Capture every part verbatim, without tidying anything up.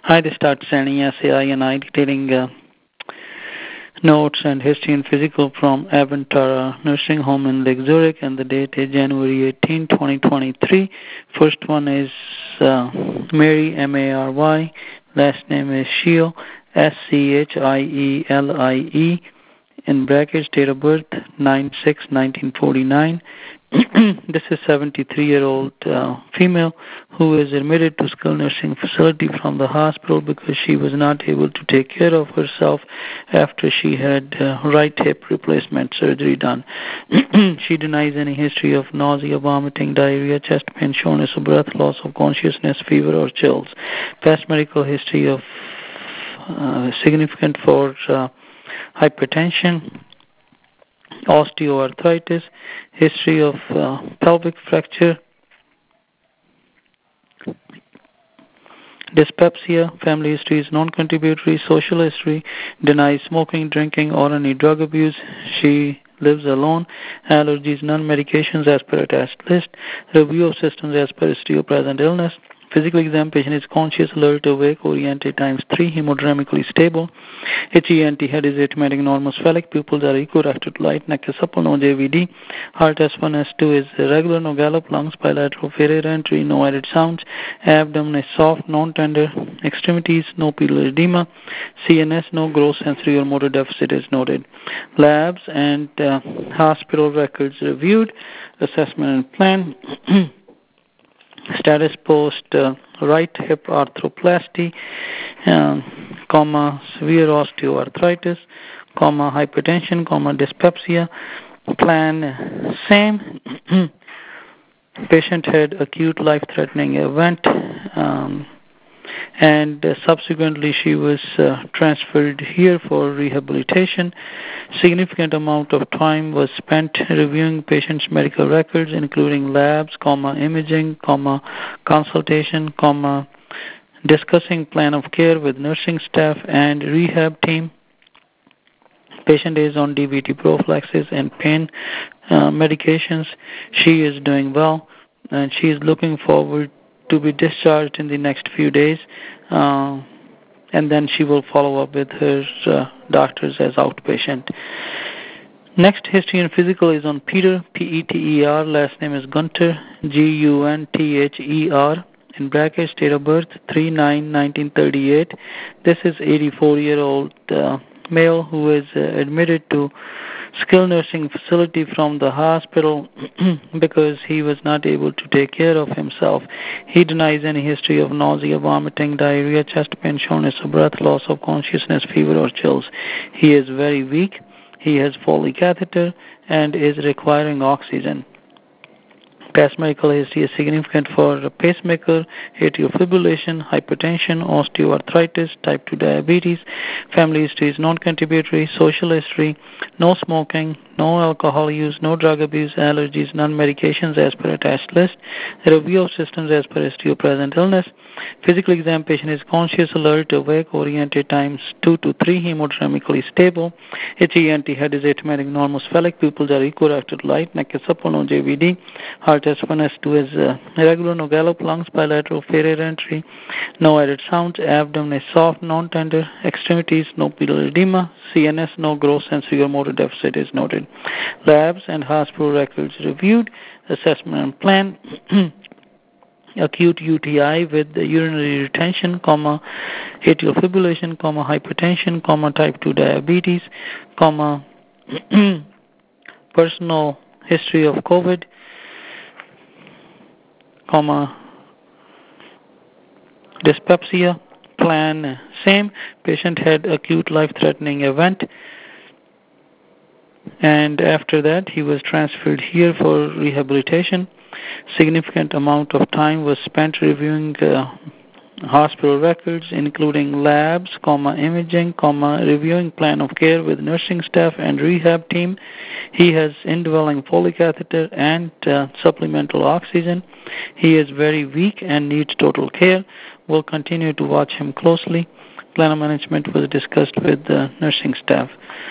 I just start sending S A I and I detailing uh, notes and history and physical from Avantara Nursing Home in Lake Zurich, and the date is January eighteenth, twenty twenty-three. First one is uh, Mary, M A R Y. Last name is Schiele, S C H I E L I E. In brackets, date of birth, nine six nineteen forty-nine. This is a seventy-three-year-old uh, female who is admitted to skilled nursing facility from the hospital because she was not able to take care of herself after she had uh, right hip replacement surgery done. She denies any history of nausea, vomiting, diarrhea, chest pain, shortness of breath, loss of consciousness, fever, or chills. Past medical history of uh, significant for uh, hypertension, osteoarthritis, history of uh, pelvic fracture, dyspepsia, family history is non-contributory, social history, denies smoking, drinking, or any drug abuse. She lives alone, allergies, non-medications as per attached list, review of systems as per history of present illness. Physical exam, patient is conscious, alert, awake, oriented times three, hemodynamically stable. H E N T, head is arithmetic, normal spheric, pupils are equirected to light, neck is supple, no J V D. Heart S one, S two is irregular, no gallop, lungs bilateral, failure entry, no added sounds. Abdomen is soft, non-tender. Extremities, no pupillary edema. C N S, no gross sensory or motor deficit is noted. Labs and uh, hospital records reviewed. Assessment and plan. Status post uh, right hip arthroplasty, um, comma severe osteoarthritis, comma hypertension, comma dyspepsia. Plan same. Patient had acute life-threatening event, um, and uh, subsequently she was uh, transferred here for rehabilitation. Significant amount of time was spent reviewing patient's medical records, including labs, comma, imaging, comma, consultation, comma, discussing plan of care with nursing staff and rehab team. Patient is on D V T prophylaxis and pain uh, medications. She is doing well, and she is looking forward to be discharged in the next few days, uh, and then she will follow up with her uh, doctors as outpatient. Next, history and physical is on Peter, P E T E R. Last name is Gunter, G U N T H E R. In brackets, date of birth, three nine nineteen thirty-eight. This is eighty-four-year-old uh, male who is uh, admitted to skilled nursing facility from the hospital because he was not able to take care of himself. He denies any history of nausea, vomiting, diarrhea, chest pain, shortness of breath, loss of consciousness, fever, or chills. He is very weak. He has Foley catheter and is requiring oxygen. Past medical history is significant for pacemaker, atrial fibrillation, hypertension, osteoarthritis, type two diabetes. Family history is non-contributory, social history, no smoking, no alcohol use, no drug abuse, allergies, non-medications as per attached list. Review of systems as per history of present illness. Physical exam, patient is conscious, alert, awake, oriented times two to three, hemodynamically stable. H E N T, head is arithmetic, normal spheric, pupils are equirected light, neck is supple, no J V D. Heart S one, S two is uh, irregular, no gallop, lungs bilateral, failure entry, no added sounds. Abdomen is soft, non-tender. Extremities, no pupillary edema. C N S, no gross sensory or motor deficit is noted. Labs and hospital records reviewed. Assessment and plan. Acute U T I with urinary retention, comma, atrial fibrillation, comma, hypertension, comma, type two diabetes, comma, personal history of COVID, comma, dyspepsia. Plan same. Patient had acute life-threatening event, and after that he was transferred here for rehabilitation. Significant amount of time was spent reviewing uh, hospital records, including labs, comma, imaging, comma, reviewing plan of care with nursing staff and rehab team. He has indwelling Foley catheter and uh, supplemental oxygen. He is very weak and needs total care. We'll continue to watch him closely. Plan of management was discussed with the nursing staff.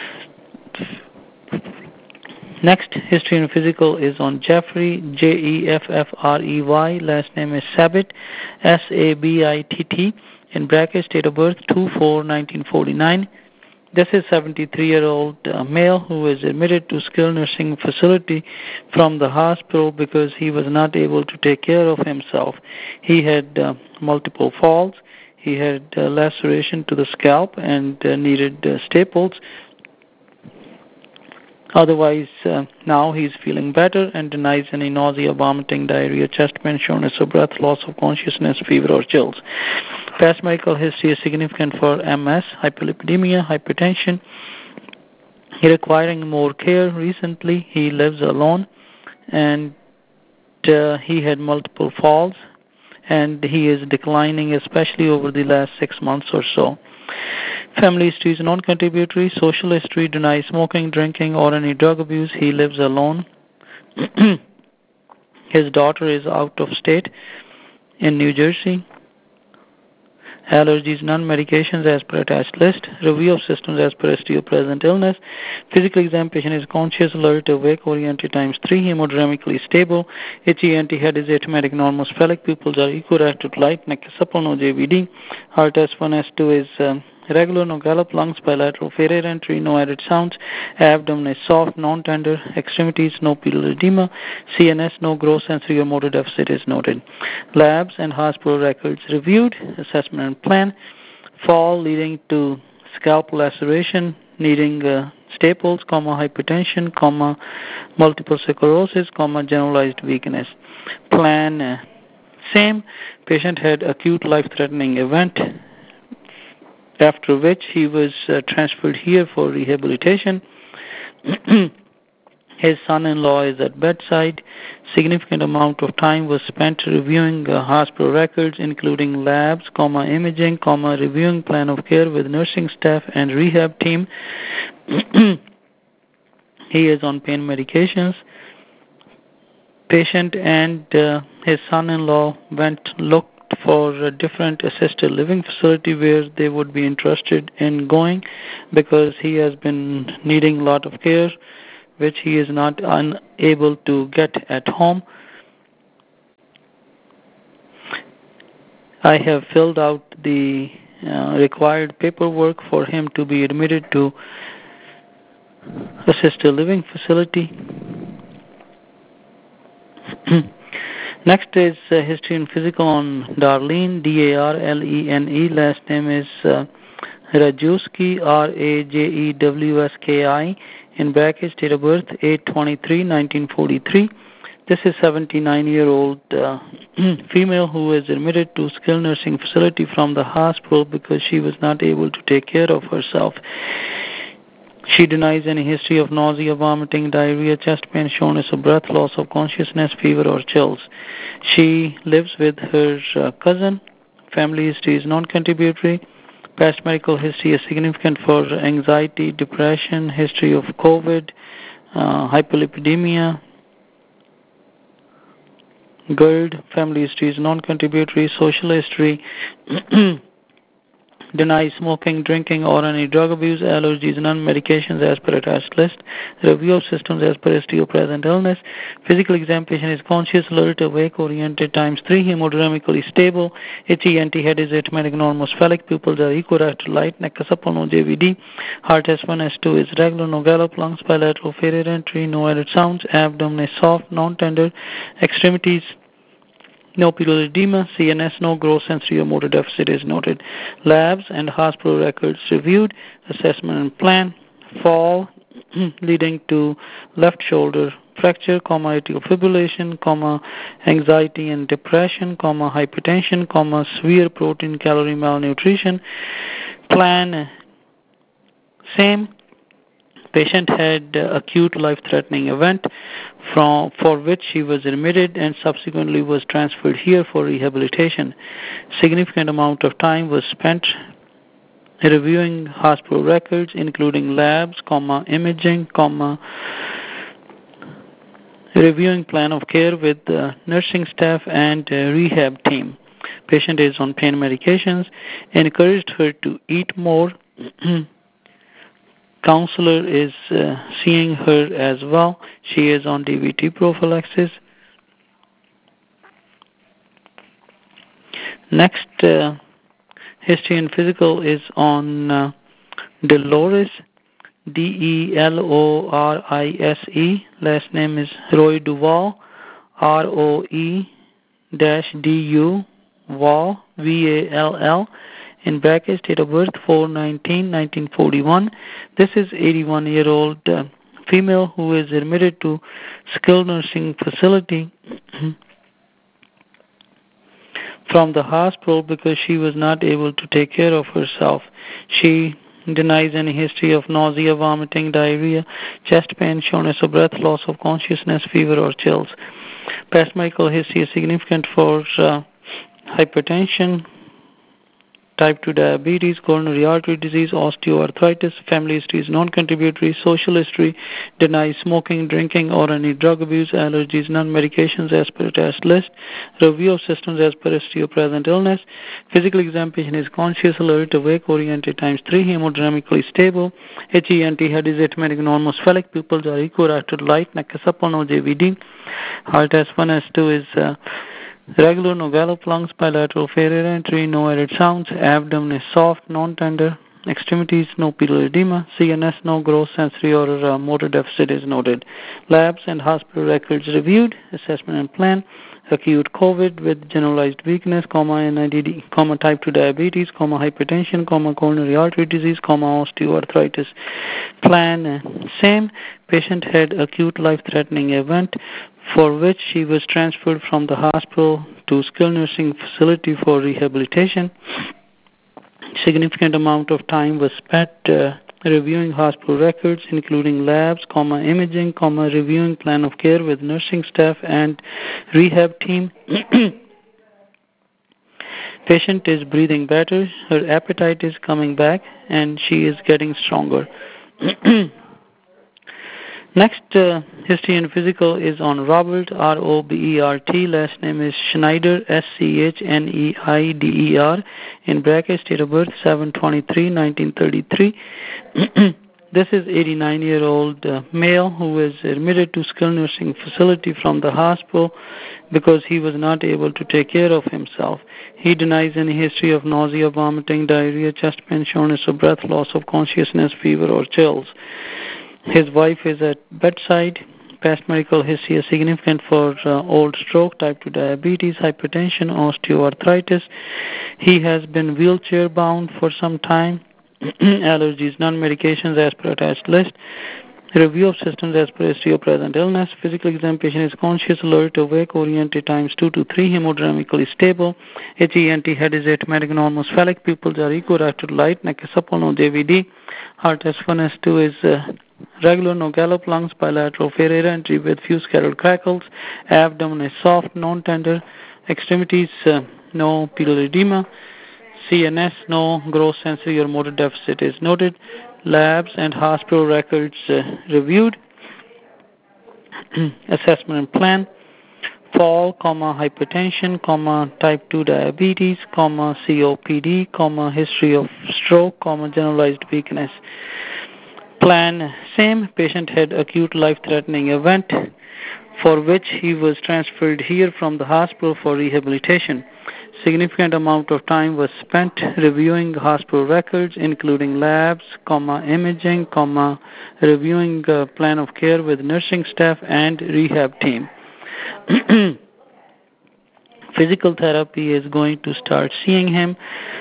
Next, history and physical is on Jeffrey, J E F F R E Y. Last name is Sabitt, S A B I T T. In brackets, date of birth two four nineteen forty-nine. This is seventy-three-year-old uh, male who was admitted to skilled nursing facility from the hospital because he was not able to take care of himself. He had uh, multiple falls. He had uh, laceration to the scalp and uh, needed uh, staples. Otherwise, uh, now he's feeling better and denies any nausea, vomiting, diarrhea, chest pain, shortness of breath, loss of consciousness, fever, or chills. Past medical history is significant for M S, hyperlipidemia, hypertension. He requiring more care recently. He lives alone, and uh, he had multiple falls, and he is declining, especially over the last six months or so. Family history is non-contributory. Social history denies smoking, drinking, or any drug abuse. He lives alone. His daughter is out of state in New Jersey. Allergies, non-medications as per attached list. Review of systems as per history of present illness. Physical exam, patient is conscious, alert, awake, oriented times three, hemodynamically stable. Itchy anti-head is asymptomatic, normal spheric. Pupils are equireactive to light, neck is supple, no J V D. Heart S one, S two is um, regular, no gallop. Lungs bilateral, failure entry, no added sounds. Abdomen is soft, non-tender. Extremities, no pedal edema. C N S, no gross sensory or motor deficit is noted. Labs and hospital records reviewed. Assessment and plan. Fall leading to scalp laceration, needing uh, staples, comma, hypertension, comma, multiple sclerosis, comma, generalized weakness. Plan uh, same. Patient had acute life-threatening event, after which he was uh, transferred here for rehabilitation. His son-in-law is at bedside. Significant amount of time was spent reviewing uh, hospital records, including labs, comma, imaging, comma, reviewing plan of care with nursing staff and rehab team. He is on pain medications. Patient and uh, his son-in-law went looked for a different assisted living facility where they would be interested in going because he has been needing a lot of care, which he is not unable to get at home. I have filled out the uh, required paperwork for him to be admitted to assisted living facility. Next is uh, history and physical on Darlene, D A R L E N E. Last name is uh, Rajewski, R A J E W S K I. In brackets, date of birth, eight twenty-three nineteen forty-three. This is seventy-nine-year-old uh, female who is admitted to skilled nursing facility from the hospital because she was not able to take care of herself. She denies any history of nausea, vomiting, diarrhea, chest pain, shortness of breath, loss of consciousness, fever, or chills. She lives with her uh, cousin. Family history is non-contributory. Past medical history is significant for anxiety, depression, history of COVID, uh, hyperlipidemia, GERD. Family history is non-contributory. Social history denies smoking, drinking, or any drug abuse, allergies, non-medications as per attached list. Review of systems as per history of present illness. Physical exam, patient is conscious, alert, awake, oriented times three, hemodynamically stable. Itchy anti-head is asymptomatic, normal spheric. Pupils are equireactive, light, neck supple, no J V D. Heart S one, S two is regular, no gallop. Lungs bilateral, failure entry, no added sounds. Abdomen is soft, non-tender. Extremities, no pedal edema. C N S, no gross sensory or motor deficit is noted. Labs and hospital records reviewed. Assessment and plan. Fall leading to left shoulder fracture, comma, atrial fibrillation, comma, anxiety and depression, comma, hypertension, comma, severe protein calorie malnutrition. Plan same. Patient had uh, acute life-threatening event from, for which he was admitted and subsequently was transferred here for rehabilitation. Significant amount of time was spent reviewing hospital records, including labs, comma, imaging, comma, reviewing plan of care with the nursing staff and uh, rehab team. Patient is on pain medications. Encouraged her to eat more. Counselor is uh, seeing her as well. She is on D V T prophylaxis. Next, uh, History and physical is on uh, Dolores, D E L O R I S E. Last name is Roy Duval, R O E dash D U, Wall, V A L L. In brackets, date of birth four nineteen nineteen forty-one. This is eighty-one-year-old uh, female who is admitted to skilled nursing facility from the hospital because she was not able to take care of herself. She denies any history of nausea, vomiting, diarrhea, chest pain, shortness of breath, loss of consciousness, fever, or chills. Past medical history is significant for uh, hypertension, type two diabetes, coronary artery disease, osteoarthritis. Family history is non-contributory. Social history denies smoking, drinking, or any drug abuse, allergies, non-medications as per test list. Review of systems as per history of present illness. Physical examination is conscious, alert, awake, oriented times three, hemodynamically stable. H E N T, head is atmetic, normal, sphenic, pupils are equilateral, light, neck is supple, no J V D. Heart S one, S two is uh, regular, no gallop, lungs bilateral, failure entry, no added sounds, abdomen is soft, non-tender, extremities, no pleural edema, C N S, no gross sensory or uh, motor deficit is noted. Labs and hospital records reviewed, assessment and plan, acute COVID with generalized weakness, comma, N I D D, comma, type two diabetes, comma, hypertension, comma, coronary artery disease, comma, osteoarthritis. Plan, uh, same, patient had acute life-threatening event for which she was transferred from the hospital to skilled nursing facility for rehabilitation. Significant amount of time was spent uh, reviewing hospital records, including labs, comma, imaging, comma, reviewing plan of care with nursing staff and rehab team. Patient is breathing better, her appetite is coming back, and she is getting stronger. Next, uh, history and physical is on Robert, R O B E R T. Last name is Schneider, S C H N E I D E R. In brackets, date of birth seven twenty-three nineteen thirty-three. This is eighty-nine-year-old uh, male who is admitted to skilled nursing facility from the hospital because he was not able to take care of himself. He denies any history of nausea, vomiting, diarrhea, chest pain, shortness of breath, loss of consciousness, fever, or chills. His wife is at bedside. Past medical history is significant for uh, old stroke, type two diabetes, hypertension, osteoarthritis. He has been wheelchair bound for some time. Allergies, non-medications as per attached list. Review of systems as per history of present illness. Physical examination is conscious, alert, awake, oriented times two to three, hemodynamically stable. H E N T, head is atmetic, normal, sphenic, pupils are equilateral, light, neck is supple, no J V D. Heart S one, S two is uh, regular, no gallop, lungs bilateral, failure entry with few scattered crackles. Abdomen is soft, non-tender. Extremities, uh, no pleural edema. C N S, no gross sensory or motor deficit is noted. Labs and hospital records uh, reviewed. Assessment and plan. Fall, comma, hypertension, comma, type two diabetes, comma, C O P D, comma, history of stroke, comma, generalized weakness. Plan, same. Patient had acute life-threatening event for which he was transferred here from the hospital for rehabilitation. Significant amount of time was spent reviewing hospital records, including labs, comma, imaging, comma, reviewing uh, plan of care with nursing staff and rehab team. Physical therapy is going to start seeing him.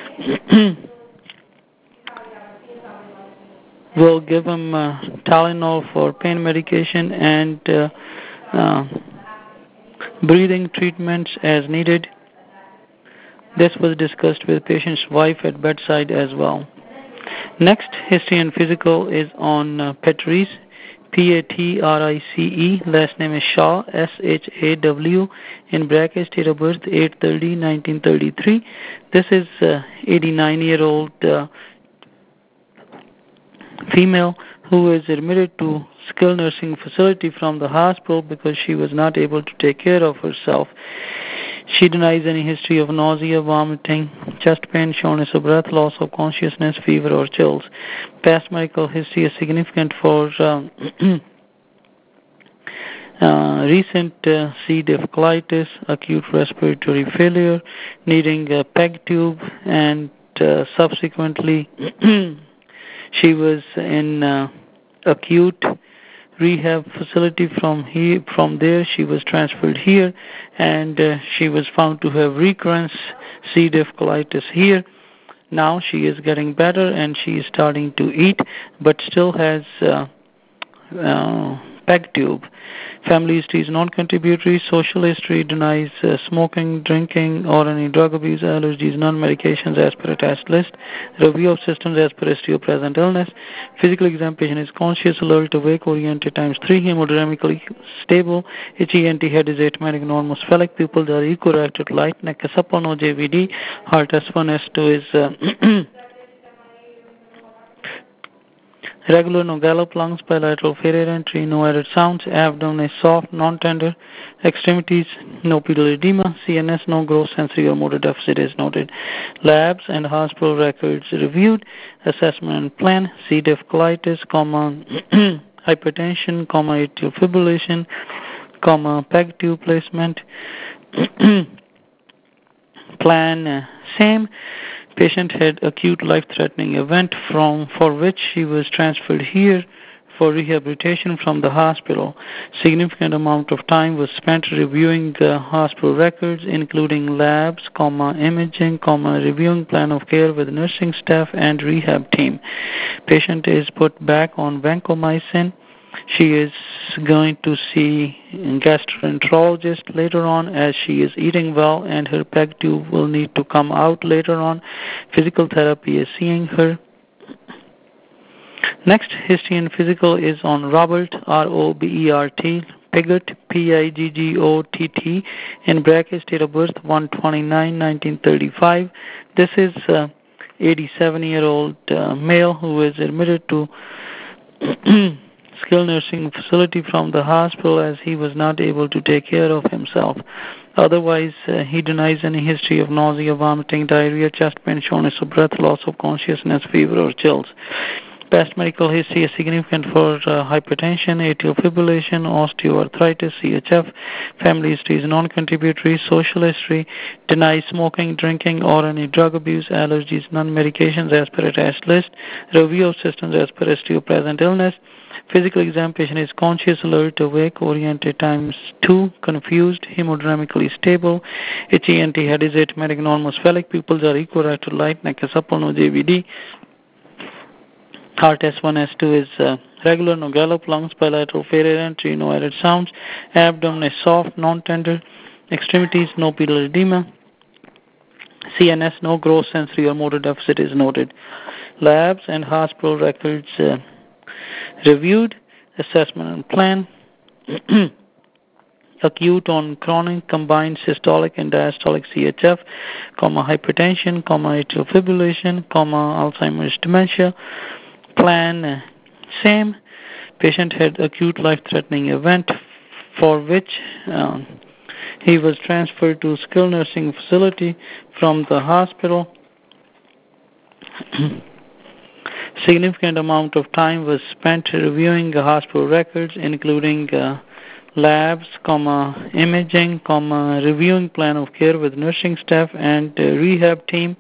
We'll give him uh, Tylenol for pain medication and uh, uh, breathing treatments as needed. This was discussed with patient's wife at bedside as well. Next, history and physical is on uh, Patrice, P A T R I C E. Last name is Shaw, S H A W. In brackets, date of birth eight thirty nineteen thirty-three. This is uh, eighty-nine-year-old uh, female who is admitted to skilled nursing facility from the hospital because she was not able to take care of herself. She denies any history of nausea, vomiting, chest pain, shortness of breath, loss of consciousness, fever, or chills. Past medical history is significant for um, uh, recent uh, C. difficilitis, acute respiratory failure, needing a PEG tube, and uh, subsequently she was in uh, acute rehab facility. From here, from there she was transferred here, and uh, she was found to have recurrent C. diff colitis here. Now she is getting better and she is starting to eat, but still has uh, uh, PEG tube. Family history is non-contributory. Social history denies uh, smoking, drinking, or any drug abuse, allergies, non-medications as per attached list. Review of systems as per history of present illness. Physical exam patient is conscious, alert, awake, oriented, times three, hemodynamically stable. H E N T head is atmetic, normospheric. Pupils are equirected, light, neck is supple, no J V D. Heart S one, S two is uh, regular, no gallop, lungs bilateral, failure entry, no added sounds, abdomen is soft, non-tender, extremities, no pedal edema, C N S, no gross sensory or motor deficit is noted. Labs and hospital records reviewed, assessment and plan, C. diff colitis, comma, hypertension, comma, atrial fibrillation, comma, PEG tube placement, plan, uh, same. Patient had acute life-threatening event from for which she was transferred here for rehabilitation from the hospital. Significant amount of time was spent reviewing the hospital records, including labs, comma, imaging, comma, reviewing plan of care with nursing staff and rehab team. Patient is put back on vancomycin. She is going to see a gastroenterologist later on as she is eating well, and her PEG tube will need to come out later on. Physical therapy is seeing her. Next, history and physical is on Robert, R O B E R T, Pigott, P I G G O T T, in brackets, date of birth one twenty-nine nineteen thirty-five. This is a eighty-seven-year-old uh, male who is admitted to skilled nursing facility from the hospital as he was not able to take care of himself. Otherwise, uh, he denies any history of nausea, vomiting, diarrhea, chest pain, shortness of breath, loss of consciousness, fever, or chills. Past medical history is significant for uh, hypertension, atrial fibrillation, osteoarthritis, C H F. Family history is non-contributory. Social history denies smoking, drinking, or any drug abuse, allergies, non-medications as per attached list. Review of systems as per history of present illness. Physical exam patient is conscious, alert, awake, oriented, times two, confused, hemodynamically stable. H E N T head is atmetic, normospheric. Pupils are equirected, light, neck is supple, no J V D. Heart S one, S two is uh, regular, no gallop, lungs bilateral, failure entry, no added sounds. Abdomen is soft, non-tender. Extremities, no pedal edema. C N S, no gross sensory or motor deficit is noted. Labs and hospital records uh, reviewed, assessment and plan. Acute on chronic combined systolic and diastolic C H F, comma, hypertension, comma, atrial fibrillation, comma, Alzheimer's dementia. Plan, uh, same. Patient had acute life-threatening event for which uh, he was transferred to skilled nursing facility from the hospital. Significant amount of time was spent reviewing the hospital records, including uh, labs, comma, imaging, comma, reviewing plan of care with nursing staff and uh, rehab team.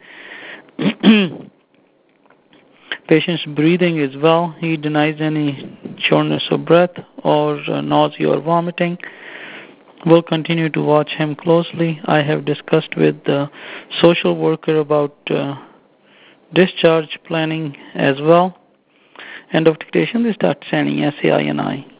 Patient's breathing is well. He denies any shortness of breath or uh, nausea or vomiting. We'll continue to watch him closely. I have discussed with the social worker about uh, discharge planning as well. End of dictation. This is Doctor Sani, S A I N I.